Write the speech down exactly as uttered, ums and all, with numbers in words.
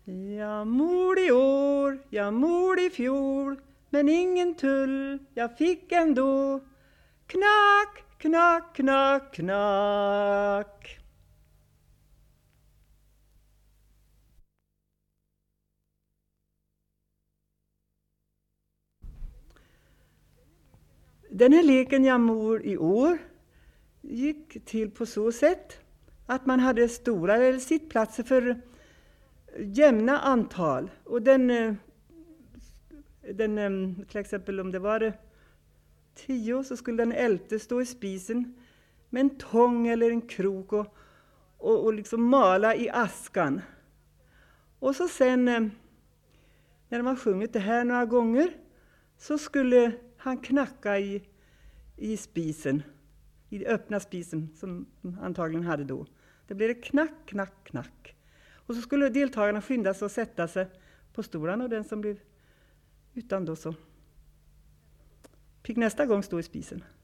Jag mor i år, jag mor i fjol, men ingen tull jag fick ändå. Knack, knack, knack, knack. Den här leken Jag mor i år gick till på så sätt att man hade stora eller sittplatser för jämna antal. Och den, den, till exempel om det var tio så skulle den elfte stå i spisen med en tång eller en krok och, och, och liksom mala i askan. Och så sen, när de har sjungit det här några gånger, så skulle han knacka i, i spisen, i den öppna spisen som antagligen hade då. Det blev det knack, knack, knack. Och så skulle deltagarna skynda sig och sätta sig på stolen, och den som blev utan då så fick nästa gång stå i spisen.